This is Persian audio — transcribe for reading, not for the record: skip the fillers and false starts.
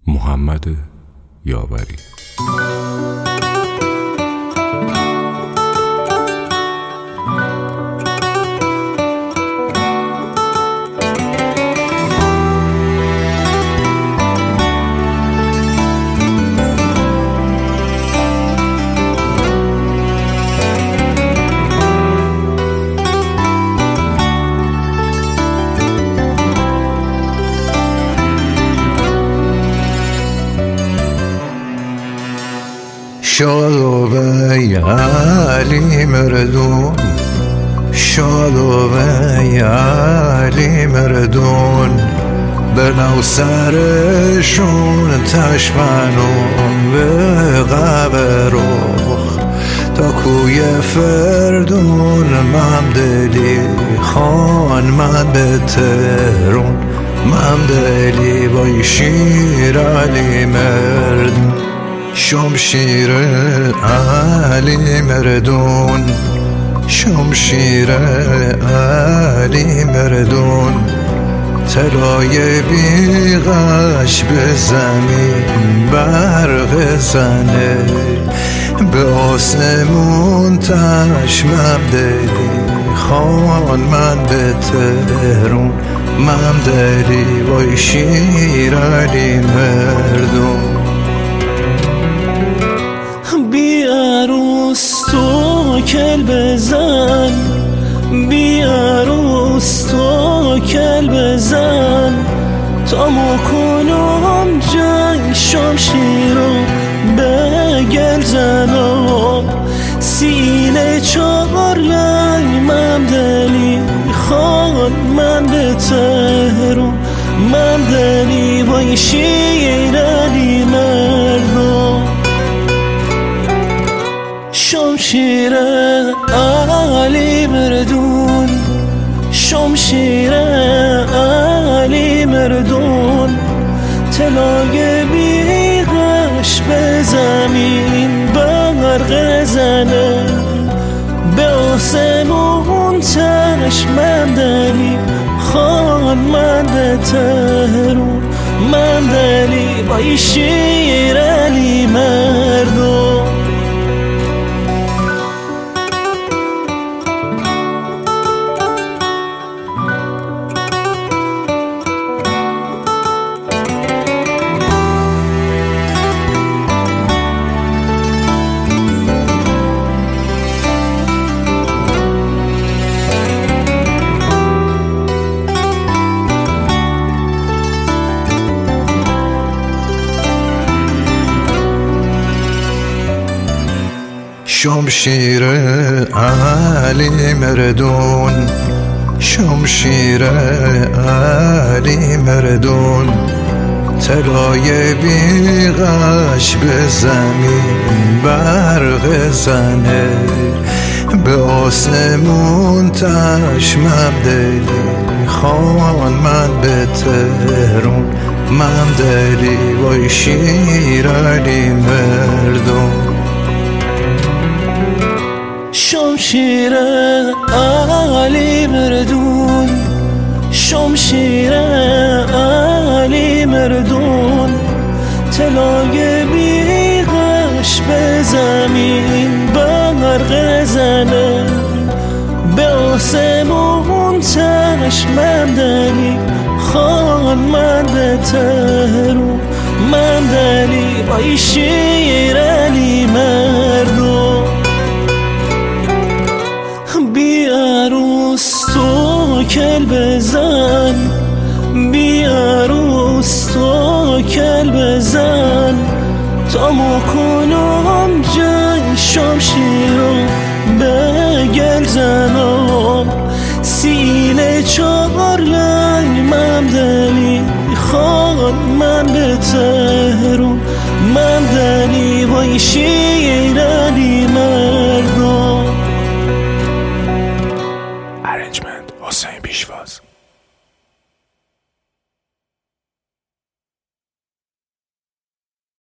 محمد یاوری. شادو ای علی مردون، شادو ای علی مردون، بنو سرشون تشمنون به قبروخ تا کوی فردون ممدلی خان من به ترون ممدلی بای شیر علی مردون شمشیر علی مردون شمشیر علی مردون طلای بیغش به زمین برق زنه به آسمون تشمم دلی خان من به تهرون ممدلی وای شیر علی مردون بی عروس تو کل بزن بی عروس تو کل بزن تا مکنم جنگ شمشیرو بگل زنم سینه چهار لنگ ممدلی خان من به تهرون ممدلی وای شیر علی مردم شمشیر علی مردون شمشیر علی مردون طلای بیغش به زمین برق زنه به آسمون تشمم دلی خان من به تهرون ممدلی وای شیر علی مردون شمشیر علی مردون شمشیر علی مردون طلای بیغش به زمین برق زنه به آسمون تشمم دلی خان من به تهرون ممدلی وای شیر علی مردون شمشیر علی مردون شمشیر علی مردون طلای بیغش به زمین برق زنه به آسمون تشمم دلی خان من به تهرون ممدلی وای شیر علی مردون بی عروس تو کل بزن بی عروس تو کل بزن تا مکنم جنگ شمشیرو بگل زنم سینه چهار لنگ ممدلی خان من به تهرون ممدلی وای شیر